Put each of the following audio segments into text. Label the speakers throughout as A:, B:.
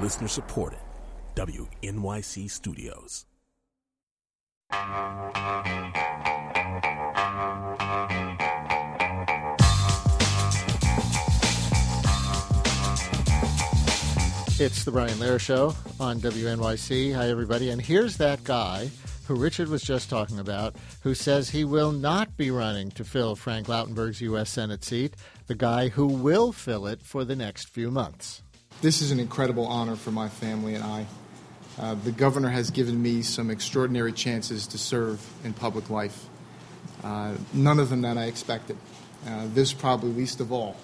A: Listener supported. WNYC Studios.
B: It's the Brian Lehrer Show on WNYC. Hi, everybody. And here's that guy who Richard was just talking about, who says he will not be running to fill Frank Lautenberg's U.S. Senate seat, the guy who will fill it for the next few months.
C: This is an incredible honor for my family and I. The governor has given me some extraordinary chances to serve in public life. None of them that I expected. This probably least of all.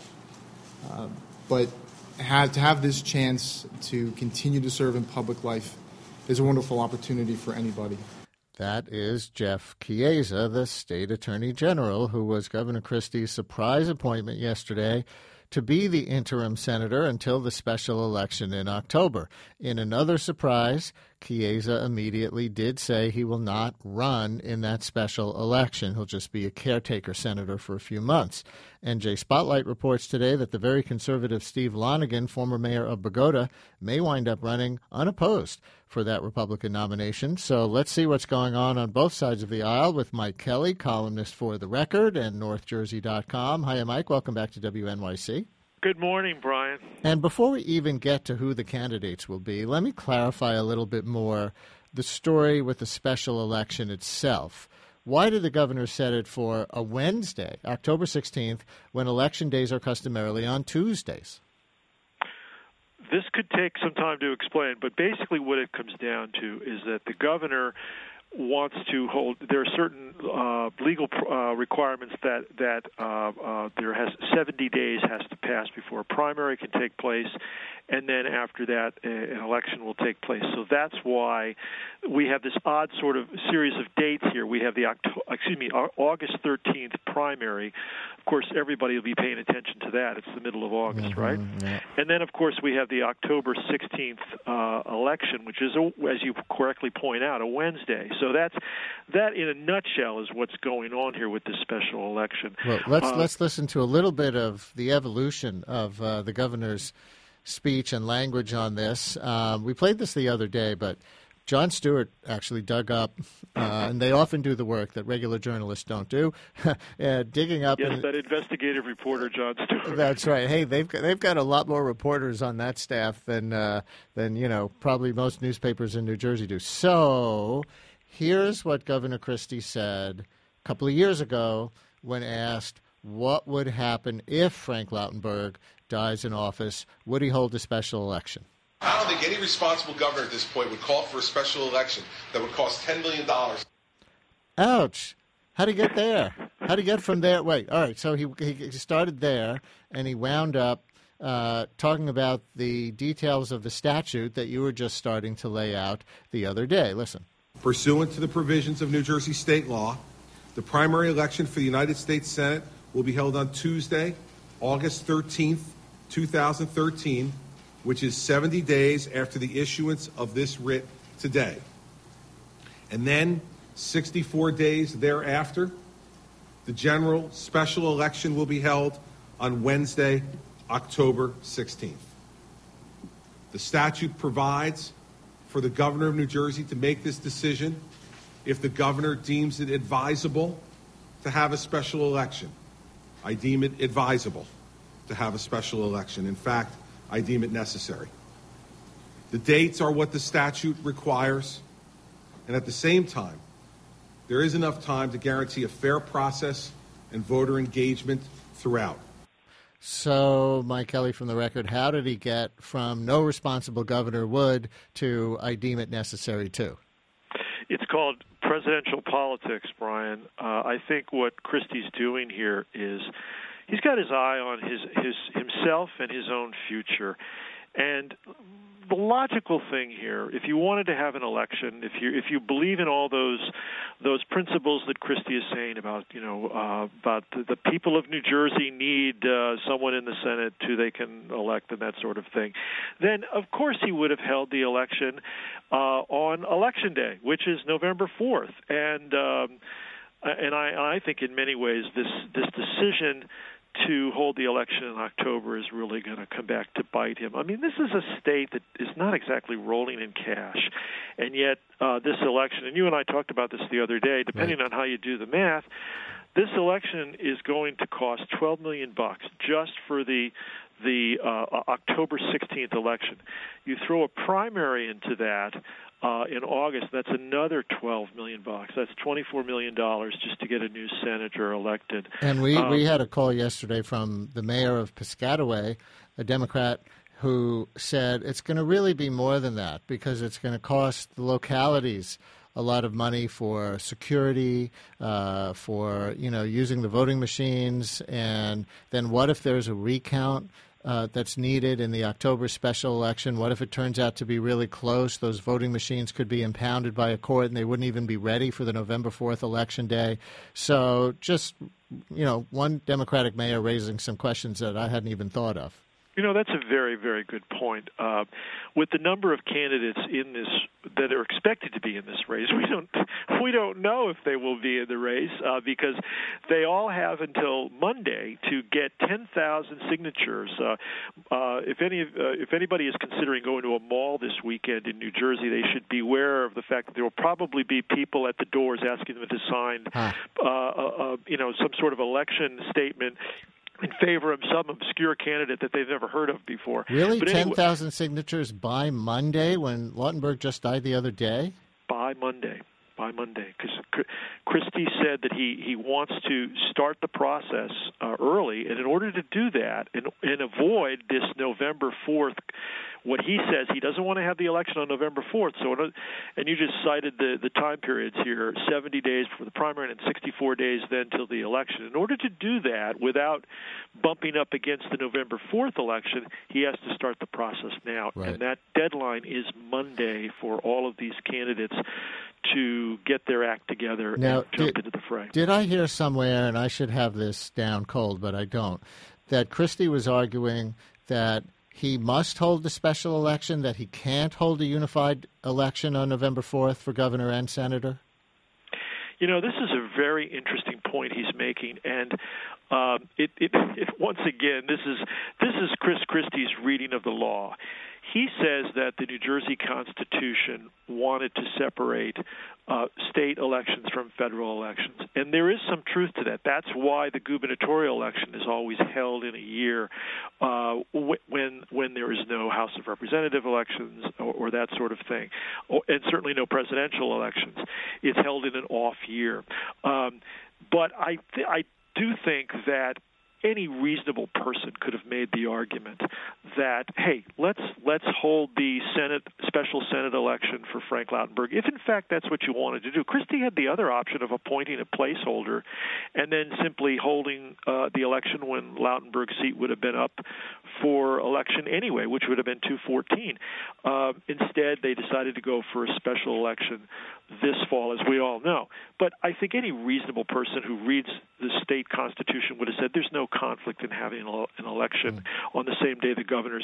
C: But to have this chance to continue to serve in public life is a wonderful opportunity for anybody.
B: That is Jeff Chiesa, the state attorney general, who was Governor Christie's surprise appointment yesterday to be the interim senator until the special election in October. In another surprise, Chiesa immediately did say he will not run in that special election. He'll just be a caretaker senator for a few months. NJ Spotlight reports today that the very conservative Steve Lonegan, former mayor of Bogota, may wind up running unopposed for that Republican nomination. So let's see what's going on both sides of the aisle with Mike Kelly, columnist for The Record and NorthJersey.com. Hi, Mike. Welcome back to WNYC.
D: Good morning, Brian.
B: And before we even get to who the candidates will be, let me clarify a little bit more the story with the special election itself. Why did the governor set it for a Wednesday, October 16th, when election days are customarily on Tuesdays?
D: This could take some time to explain, but basically what it comes down to is that the governor wants to hold. There are certain legal requirements that there has 70 days has to pass before a primary can take place, and then after that, an election will take place. So that's why we have this odd sort of series of dates here. We have the August 13th primary. Of course, everybody will be paying attention to that. It's the middle of August, right?
B: Yeah.
D: And then, of course, we have the October 16th election, which is, as you correctly point out, a Wednesday. So that, in a nutshell, is what's going on here with this special election.
B: Well, let's listen to a little bit of the evolution of the governor's speech and language on this. We played this the other day, but Jon Stewart actually dug up, and they often do the work that regular journalists don't do, digging up.
D: Yes, that investigative reporter, Jon Stewart.
B: That's right. Hey, they've got a lot more reporters on that staff than probably most newspapers in New Jersey do. So here's what Governor Christie said a couple of years ago when asked what would happen if Frank Lautenberg dies in office. Would he hold a special election?
E: I don't think any responsible governor at this point would call for a special election that would cost $10 million.
B: Ouch. How'd he get there? How'd he get from there? Wait, all right, so he started there, and he wound up talking about the details of the statute that you were just starting to lay out the other day. Listen.
E: Pursuant to the provisions of New Jersey state law, the primary election for the United States Senate will be held on Tuesday, August 13th, 2013, which is 70 days after the issuance of this writ today. And then 64 days thereafter, the general special election will be held on Wednesday, October 16th. The statute provides for the governor of New Jersey to make this decision if the governor deems it advisable to have a special election. I deem it advisable to have a special election. In fact, I deem it necessary. The dates are what the statute requires, and at the same time, there is enough time to guarantee a fair process and voter engagement throughout.
B: So, Mike Kelly from The Record, how did he get from no responsible governor would to I deem it necessary to?
D: It's called presidential politics, Brian. I think what Christie's doing here is he's got his eye on himself and his own future. And the logical thing here, if you wanted to have an election, if you believe in all those principles that Christie is saying about about the people of New Jersey need someone in the Senate who they can elect and that sort of thing, then of course he would have held the election on Election Day, which is November 4th, and I think in many ways this decision to hold the election in October is really going to come back to bite him. I mean, this is a state that is not exactly rolling in cash, and yet this election, and you and I talked about this the other day, depending on how you do the math, this election is going to cost $12 million just for the October 16th election. You throw a primary into that in August, that's another $12 million. That's $24 million just to get a new senator elected.
B: And we had a call yesterday from the mayor of Piscataway, a Democrat, who said it's going to really be more than that because it's going to cost the localities a lot of money for security, for using the voting machines, and then what if there's a recount that's needed in the October special election? What if it turns out to be really close? Those voting machines could be impounded by a court and they wouldn't even be ready for the November 4th election day. So just, one Democratic mayor raising some questions that I hadn't even thought of.
D: That's a very, very good point. With the number of candidates in this that are expected to be in this race, we don't know if they will be in the race because they all have until Monday to get 10,000 signatures. If anybody is considering going to a mall this weekend in New Jersey, they should be aware of the fact that there will probably be people at the doors asking them to sign, some sort of election statement in favor of some obscure candidate that they've never heard of before.
B: Really? 10,000 signatures by Monday when Lautenberg just died the other day?
D: By Monday. Because Christie said that he wants to start the process early, and in order to do that and avoid this November 4th, what he says, he doesn't want to have the election on November 4th. And you just cited the time periods here, 70 days for the primary and 64 days then till the election. In order to do that without bumping up against the November 4th election, he has to start the process now.
B: Right.
D: And that deadline is Monday for all of these candidates to get their act together and jump into the fray.
B: Did I hear somewhere, and I should have this down cold, but I don't, that Christie was arguing that he must hold the special election, that he can't hold a unified election on November 4th for governor and senator?
D: This is a very interesting point he's making, and once again, this is Chris Christie's reading of the law. He says that the New Jersey Constitution wanted to separate state elections from federal elections, and there is some truth to that. That's why the gubernatorial election is always held in a year when there is no House of Representative elections or that sort of thing, and certainly no presidential elections. It's held in an off year. But I do think that any reasonable person could have made the argument that, hey, let's hold the special Senate election for Frank Lautenberg, if in fact that's what you wanted to do. Christie had the other option of appointing a placeholder and then simply holding the election when Lautenberg's seat would have been up for election anyway, which would have been 214. Instead, they decided to go for a special election this fall, as we all know. But I think any reasonable person who reads the state constitution would have said there's no conflict in having an election on the same day the governor's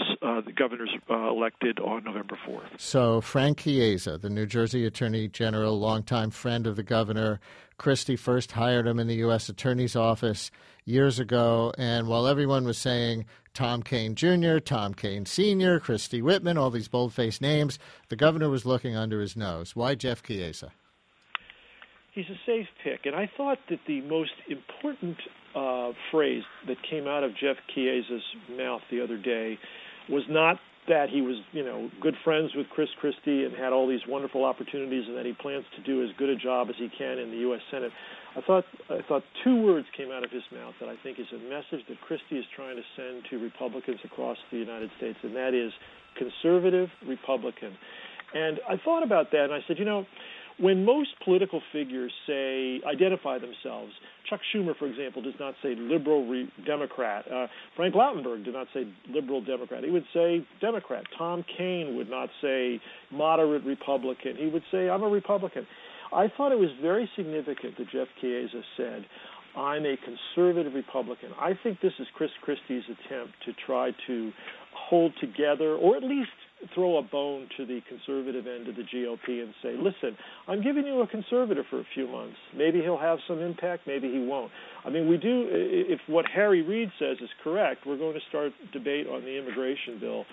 D: elected on November 4th.
B: So Frank Chiesa, the New Jersey Attorney General, longtime friend of the governor, Christie first hired him in the U.S. Attorney's Office years ago, and while everyone was saying Tom Kean Jr., Tom Kean Sr., Christie Whitman, all these bold-faced names, the governor was looking under his nose. Why Jeff Chiesa?
D: He's a safe pick, and I thought that the most important phrase that came out of Jeff Chiesa's mouth the other day was not that he was, good friends with Chris Christie and had all these wonderful opportunities and that he plans to do as good a job as he can in the U.S. Senate. I thought two words came out of his mouth that I think is a message that Christie is trying to send to Republicans across the United States, and that is conservative Republican. And I thought about that, and I said, when most political figures identify themselves, Chuck Schumer, for example, does not say liberal Democrat. Frank Lautenberg did not say liberal Democrat. He would say Democrat. Tom Kean would not say moderate Republican. He would say, I'm a Republican. I thought it was very significant that Jeff Chiesa said, I'm a conservative Republican. I think this is Chris Christie's attempt to try to hold together, or at least throw a bone to the conservative end of the GOP and say, listen, I'm giving you a conservative for a few months. Maybe he'll have some impact, maybe he won't. I mean, we do, if what Harry Reid says is correct, we're going to start debate on the immigration bill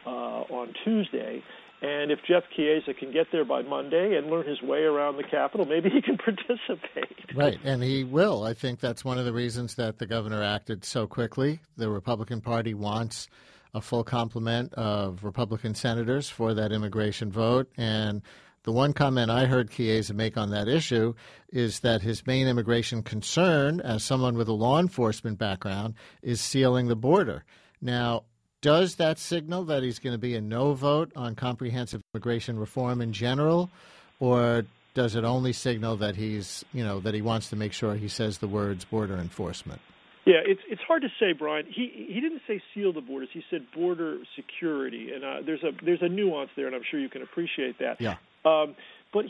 D: on Tuesday. And if Jeff Chiesa can get there by Monday and learn his way around the Capitol, maybe he can participate.
B: Right, and he will. I think that's one of the reasons that the governor acted so quickly. The Republican Party wants a full complement of Republican senators for that immigration vote. And the one comment I heard Chiesa make on that issue is that his main immigration concern, as someone with a law enforcement background, is sealing the border. Now, does that signal that he's going to be a no vote on comprehensive immigration reform in general, or does it only signal that he's, that he wants to make sure he says the words border enforcement?
D: Yeah, it's hard to say, Brian. He didn't say seal the borders. He said border security, and there's a nuance there, and I'm sure you can appreciate that.
B: Yeah.
D: But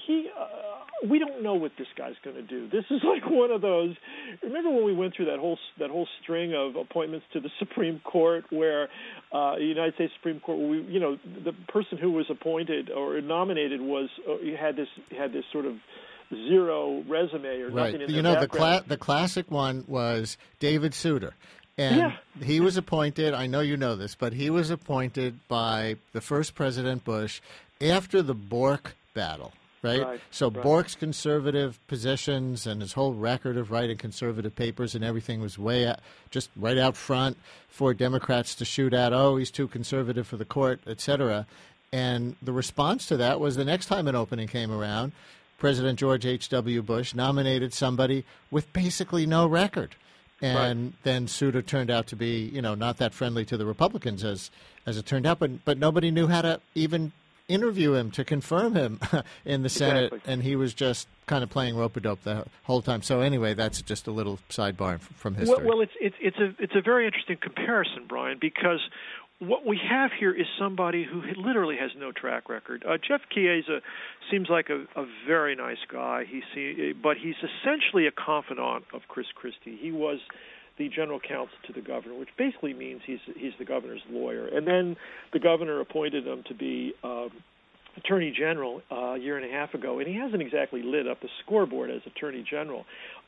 D: we don't know what this guy's going to do. This is like one of those. Remember when we went through that whole string of appointments to the Supreme Court, where the United States Supreme Court, the person who was appointed or nominated had this sort of zero resume or nothing in their background.
B: The classic one was David Souter. And he was appointed, I know you know this, but he was appointed by the first President Bush after the Bork battle, right? So Bork's conservative positions and his whole record of writing conservative papers and everything was just right out front for Democrats to shoot at. Oh, he's too conservative for the court, et cetera. And the response to that was the next time an opening came around, President George H.W. Bush nominated somebody with basically no record. And then Souter turned out to be, not that friendly to the Republicans as it turned out. But nobody knew how to even interview him to confirm him in the Senate. And he was just kind of playing rope-a-dope the whole time. So anyway, that's just a little sidebar from history.
D: Well, it's a very interesting comparison, Brian, because what we have here is somebody who literally has no track record. Jeff Chiesa seems like a very nice guy. But he's essentially a confidant of Chris Christie. He was the general counsel to the governor, which basically means he's the governor's lawyer. And then the governor appointed him to be Attorney General a year and a half ago, and he hasn't exactly lit up the scoreboard as Attorney General.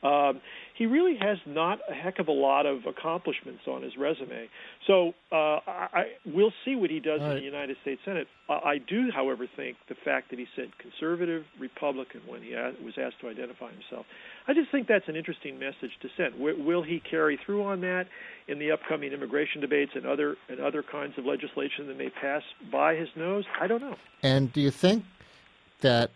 D: He really has not a heck of a lot of accomplishments on his resume. So we'll see what he does in the United States Senate. I do, however, think the fact that he said conservative Republican when he was asked to identify himself, I just think that's an interesting message to send. Will he carry through on that in the upcoming immigration debates and other kinds of legislation that may pass by his nose? I don't know.
B: And do you think that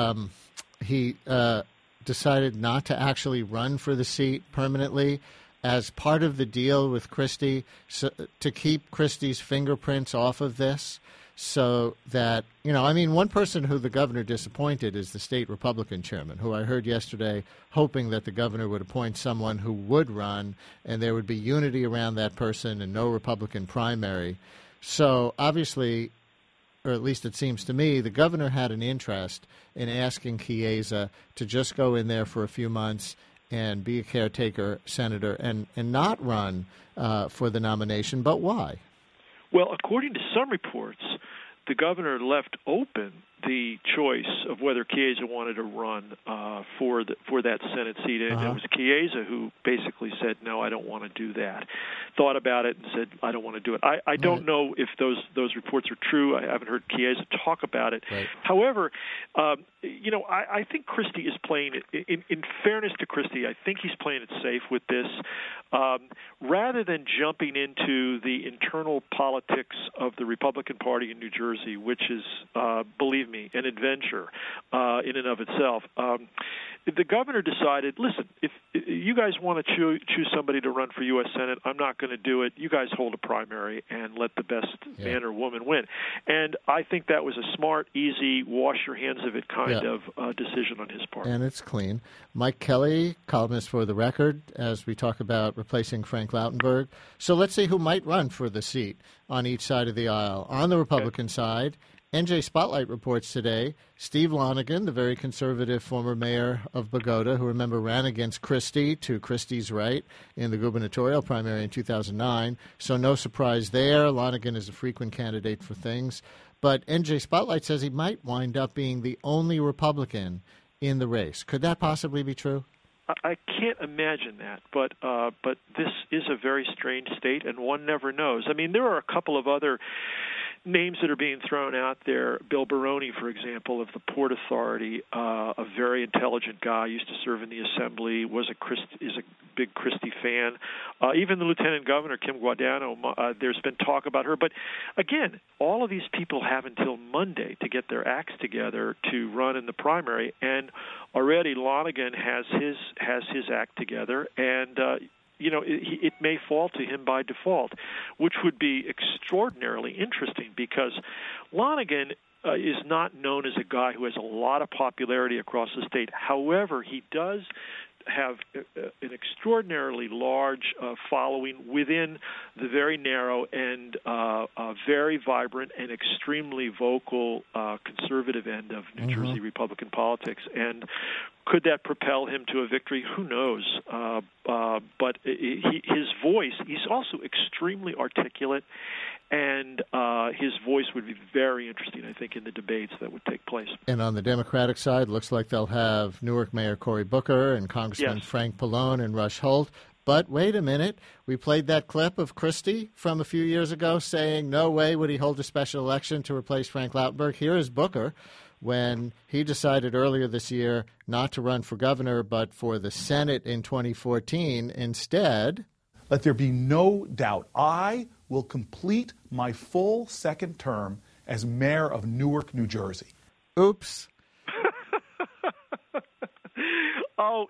B: he decided not to actually run for the seat permanently as part of the deal with Christie to keep Christie's fingerprints off of this? So that, one person who the governor disappointed is the state Republican chairman, who I heard yesterday hoping that the governor would appoint someone who would run and there would be unity around that person and no Republican primary. So obviously, or at least it seems to me, the governor had an interest in asking Chiesa to just go in there for a few months and be a caretaker senator and not run for the nomination. But why?
D: Well, according to some reports, the governor left open the choice of whether Chiesa wanted to run for that Senate seat. And it was Chiesa who basically said, no, I don't want to do that. Thought about it and said, I don't want to do it. I don't know if those reports are true. I haven't heard Chiesa talk about it.
B: Right.
D: However, I think Christie is playing it, in fairness to Christie, I think he's playing it safe with this. Rather than jumping into the internal politics of the Republican Party in New Jersey, which is, believe me, an adventure in and of itself. The governor decided, listen, if you guys want to choose somebody to run for U.S. Senate, I'm not going to do it. You guys hold a primary and let the best man or woman win. And I think that was a smart, easy, wash your hands of it kind of decision on his part.
B: And it's clean. Mike Kelly, columnist for The Record, as we talk about replacing Frank Lautenberg. So let's see who might run for the seat on each side of the aisle. On the Republican side, NJ Spotlight reports today, Steve Lonegan, the very conservative former mayor of Bogota, who, remember, ran against Christie to Christie's right in the gubernatorial primary in 2009. So no surprise there. Lonegan is a frequent candidate for things. But NJ Spotlight says he might wind up being the only Republican in the race. Could that possibly be true?
D: I can't imagine that, but this is a very strange state, and one never knows. I mean, there are a couple of other names that are being thrown out there. Bill Baroni, for example, of the Port Authority, a very intelligent guy, used to serve in the Assembly, is a big Christie fan. Even the Lieutenant Governor, Kim Guadagno, there's been talk about her. But again, all of these people have until Monday to get their acts together to run in the primary, and already Lonegan has his act together, and it may fall to him by default, which would be extraordinarily interesting because Lonegan is not known as a guy who has a lot of popularity across the state. However, he does have an extraordinarily large following within the very narrow and very vibrant and extremely vocal conservative end of New Jersey Republican politics. And could that propel him to a victory? Who knows? But his voice, he's also extremely articulate, and his voice would be very interesting, I think, in the debates that would take place.
B: And on the Democratic side, looks like they'll have Newark Mayor Cory Booker and Congressman Frank Pallone and Rush Holt. But wait a minute, we played that clip of Christie from a few years ago saying no way would he hold a special election to replace Frank Lautenberg. Here is Booker when he decided earlier this year not to run for governor but for the Senate in 2014 instead.
F: Let there be no doubt, I will complete my full second term as mayor of Newark, New Jersey.
B: Oops.
D: Oh,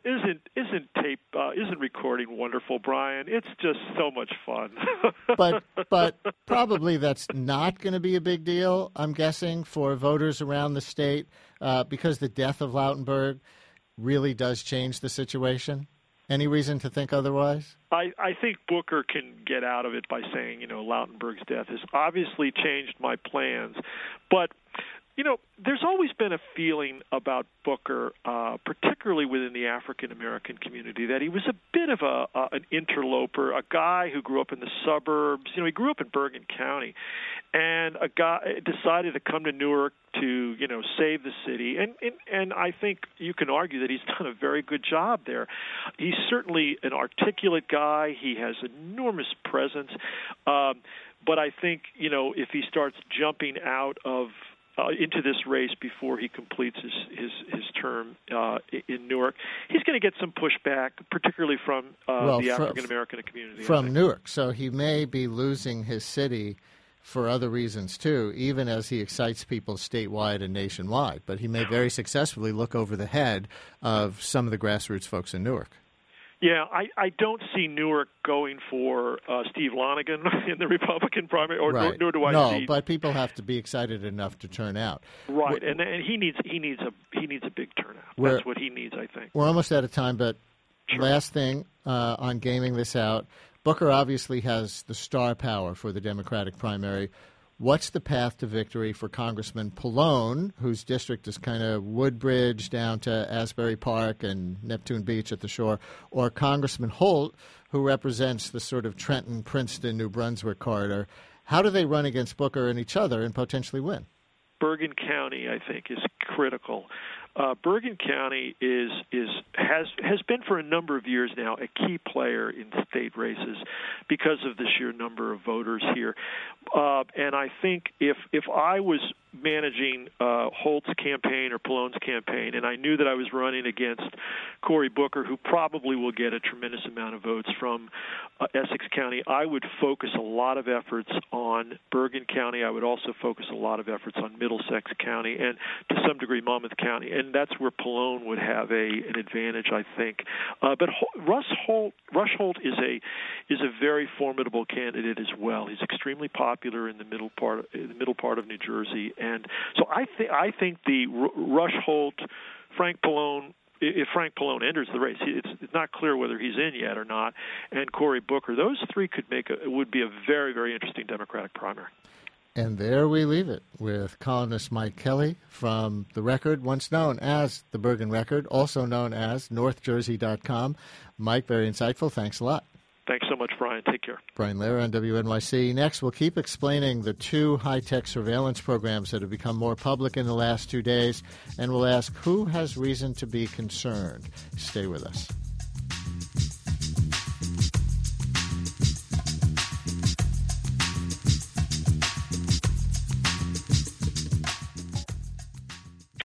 D: isn't recording wonderful, Brian? It's just so much fun.
B: but probably that's not going to be a big deal, I'm guessing, for voters around the state because the death of Lautenberg really does change the situation. Any reason to think otherwise?
D: I think Booker can get out of it by saying, Lautenberg's death has obviously changed my plans. But, there's always been a feeling about Booker, particularly within the African-American community, that he was a bit of an interloper, a guy who grew up in the suburbs. He grew up in Bergen County, and a guy decided to come to Newark to, save the city. And I think you can argue that he's done a very good job there. He's certainly an articulate guy. He has enormous presence. But I think, if he starts jumping out of into this race before he completes his term in Newark, he's going to get some pushback, particularly from the African-American community.
B: From Newark. So he may be losing his city for other reasons, too, even as he excites people statewide and nationwide. But he may very successfully look over the head of some of the grassroots folks in Newark.
D: Yeah, I don't see Newark going for Steve Lonegan in the Republican primary, or
B: right.
D: nor do I
B: no,
D: see.
B: No, but people have to be excited enough to turn out.
D: Right, and he needs a big turnout. That's what he needs, I think.
B: We're almost out of time, but
D: sure.
B: Last thing on gaming this out, Booker obviously has the star power for the Democratic primary. What's the path to victory for Congressman Pallone, whose district is kind of Woodbridge down to Asbury Park and Neptune Beach at the shore, or Congressman Holt, who represents the sort of Trenton, Princeton, New Brunswick corridor? How do they run against Booker and each other and potentially win?
D: Bergen County, I think, is critical. Bergen County has been for a number of years now a key player in state races because of the sheer number of voters here. And I think if I was managing Holt's campaign or Pallone's campaign, and I knew that I was running against Cory Booker, who probably will get a tremendous amount of votes from Essex County, I would focus a lot of efforts on Bergen County. I would also focus a lot of efforts on Middlesex County and, to some degree, Monmouth County. And that's where Pallone would have an advantage, I think. But Rush Holt is a very formidable candidate as well. He's extremely popular in the middle part of New Jersey. And so I think the Rush Holt, Frank Pallone, if Frank Pallone enters the race, it's not clear whether he's in yet or not, and Cory Booker, those three would be a very, very interesting Democratic primary.
B: And there we leave it with columnist Mike Kelly from The Record, once known as The Bergen Record, also known as NorthJersey.com. Mike, very insightful. Thanks a lot.
D: Thanks so much, Brian. Take care.
B: Brian Lehrer on WNYC. Next, we'll keep explaining the two high-tech surveillance programs that have become more public in the last 2 days, and we'll ask who has reason to be concerned. Stay with us.